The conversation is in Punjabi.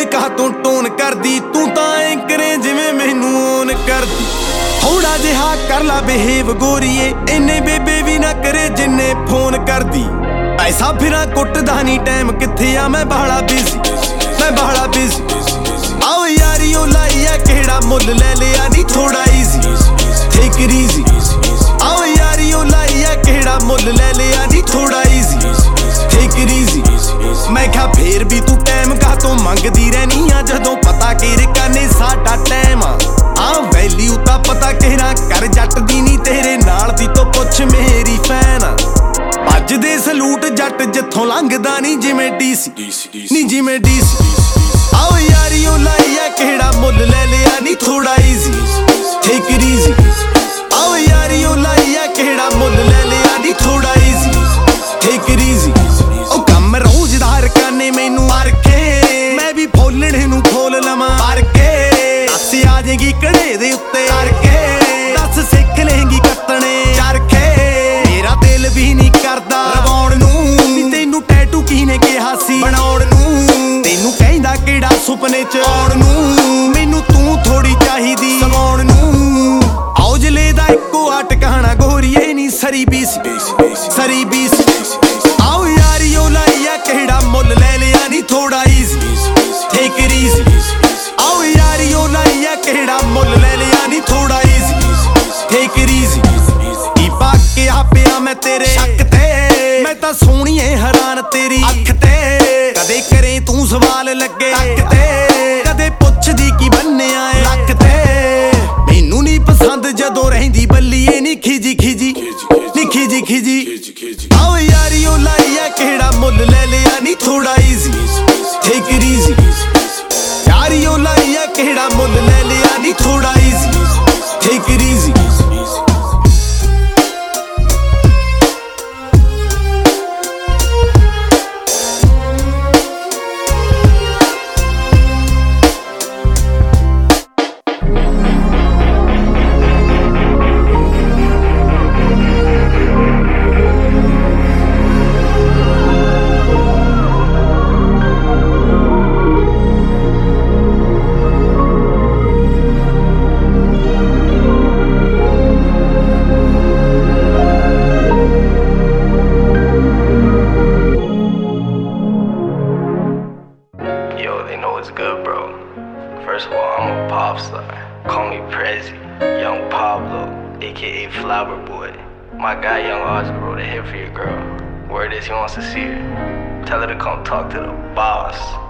ਕਾ ਤੂੰ ਟੋਨ ਕਰਦੀ ਤੂੰ ਤਾਂ ਐ ਕਰੇ ਜਿਵੇਂ ਮੈਨੂੰ ਓਨ ਕਰਦੀ ਥੋੜਾ ਜਿਹਾ ਕਰ ਲਾ ਬਿਹੇਵ ਗੋਰੀਏ ਇੰਨੇ ਬੇਬੇ ਵੀ ਨਾ ਕਰੇ ਜਿੰਨੇ ਫੋਨ ਕਰਦੀ ਐਸਾ ਫਿਰਾਂ ਕੁੱਟਦਾ ਨਹੀਂ ਟਾਈਮ ਕਿੱਥੇ ਆ ਮੈਂ ਬਾਹਲਾ ਬਿਜ਼ੀ ਆਓ ਯਾਰੀਓ ਲਾਈ ਆ ਕਿਹੜਾ ਮੁੱਲ ਲੈ ਲਿਆ ਨੀ ਥੋੜਾ ਈਜ਼ੀ ਟੇਕ ਇਟ ਈਜ਼ੀ ਆਓ ਯਾਰੀਓ ਲਾਈ ਆ ਕਿਹੜਾ ਮੁੱਲ ਲੈ ਲਿਆ ਨੀ ਥੋੜਾ ਈਜ਼ੀ ਟੇਕ ਇਟ ਈਜ਼ੀ ਮੈਂ ਕਿਹਾ ਫੇਰ ਵੀ ਤੂੰ ਟਾਈਮ ਕਾਹਤੋਂ ਮੰਗਦੀ ਰਹਿਨੀ ਆ ਜਦੋਂ ਪਤਾ ਕਿਰਕਾ ਨੇ ਸਾਡਾ ਟਾਈਮ ਆ ਵੈਲਿਊ ਤਾਂ ਪਤਾ ਕਿਹੜਾ ਕਰ ਜੱਟ ਦੀ ਨੀ ਤੇਰੇ ਨਾਲ ਦੀ ਤੋਂ ਪੁੱਛ ਮੇਰੀ ਫੈਨ ਭੱਜਦੇ ਸਲੂਟ ਜੱਟ ਜਿੱਥੋਂ ਲੰਘਦਾ ਨੀ ਜਿਵੇਂ ਡੀਸੀ ਨੀ ਜਿਵੇਂ ਡੀਸੀ ਆਓ ਯਾਰੀਓ ਲਾਈ ਆ ਕਿਹੜਾ ਮੁੱਲ ਲੈ ਲਿਆ ਨੀ ਥੋੜਾ ਈਜ਼ੀ ਟੇਕ ਇਟ ਈਜ਼ੀ ਆਓ ਯਾਰੀਓ ਲਾਈ ਆ ਕਿਹੜਾ ਮੁੱਲ ਲੈ ਲਿਆ ਨੀ ਥੋੜਾ ਈਜ਼ੀ ਟੇਕ ਇਟ ਈਜ਼ੀ ਉਹ ਕੰਮ ਰੋਜ਼ਦਾਰ ਕਰਨੇ ਮੈਨੂੰ ਮਾਰ ਕੇ ਮੈਂ ਵੀ ਫੋਲਣੇ ਨੂੰ ਫੋਲ ਲਵਾਂ ਮਾਰ ਕੇ ਦੱਸ ਆ ਜੇਗੀ ਕੜੇ ਦੇ ਉੱਤੇ ਕਰਕੇ ਦੱਸ ਸਿੱਖ ਲੇਂਗੀ ਕੱਤਣੇ ਚਰਖੇ ਮੇਰਾ ਦਿਲ ਵੀ ਨਹੀਂ ਕਰਦਾ ਰਵਾਉਣ ਨੂੰ ਨੀ ਤੈਨੂੰ ਟੈਟੂ ਕਿਹਨੇ ਕਿਹਾ ਸੀ ਬਣਾਉਣ ਨੂੰ ਤੈਨੂੰ ਕਹਿੰਦਾ ਕਿਹੜਾ ਸੁਪਨੇ ਚ ਆਉਣ ਨੂੰ ਮੈਨੂੰ ਤੂੰ ਥੋੜੀ ਚਾਹੀਦੀ ਸਵਾਉਣ ਨੂੰ ਔਜਲੇ ਦਾ ਇੱਕੋ ਆ ਟਿਕਾਣਾ ਗੋਰੀਏ ਨੀ ਸਰੀ ਬੀਸ ਆਓ ਯਾਰੀਓ ਲਾਈ ਆ ਕਿਹੜਾ ਮੁੱਲ ਲੈ ਲਿਆ ਨੀ ਥੋੜਾ ਈਜ਼ੀ ਟੇਕ ਇਟ ਈਜ਼ੀ ਆਓ ਯਾਰੀਓ ਲਾਈ ਆ ਕਿਹੜਾ ਮੁੱਲ ਲੈ ਲਿਆ ਨੀ ਥੋੜਾ ਈਜ਼ੀ ਟੇਕ ਇਟ ਈਜ਼ੀ ਕੀ ਪਾ ਕੇ ਆ ਪਿਆ ਮੈਂ ਤੇਰੇ ਸ਼ੱਕ ਤੇ ਮੈਂ ਤਾਂ ਸੋਹਣੀਏ ਹੈਰਾਨ ਤੇਰੀ ਅੱਖ ਤੇ ਕਦੇ ਕਰੇ ਤੂੰ ਸਵਾਲ ਲੱਗੇ ਅੱਖ ਤੇ ਕਦੇ ਪੁੱਛਦੀ ਕੀ ਬੰਨਿਆ ਏ ਲੱਕ ਤੇ ਮੈਨੂੰ ਨਹੀਂ ਪਸੰਦ ਜਦੋਂ ਰਹਿੰਦੀ ਬੱਲੀਏ ਨੀ ਖਿਜੀ ਆਓ ਯਾਰੀਓ ਲਾਈ ਆ ਕਿਹੜਾ ਮੁੱਲ ਲੈ ਲਿਆ ਨੀ ਥੋੜਾ ਈਜ਼ੀ ਟੇਕ ਇਟ ਈਜ਼ੀ ਯਾਰੀਓ ਲਾਈ ਆ ਕਿਹੜਾ ਮੁੱਲ ਲੈ ਲਿਆ ਨੀ ਥੋੜਾ easy take it easy Good, bro. First of all, I'm a pop star. Call me Prezi, Young Pablo, aka Flower Boy. My guy Young Audrey wrote a hit for your girl. Word is he wants to see her. Tell her to come talk to the boss.